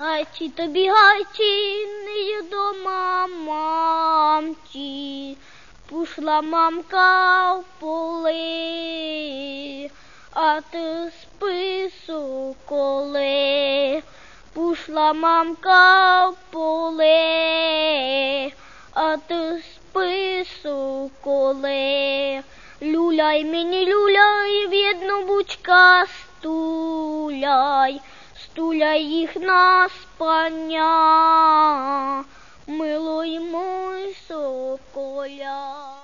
Гайчі тобі, гайчі, не до мамці, пішла мамка в поле, а ти спису коли. Пішла мамка в поле, а ти спису коли. Люляй мені, люляй, видно бучка стуляй, стуляй їх на спання, милий мой соколя.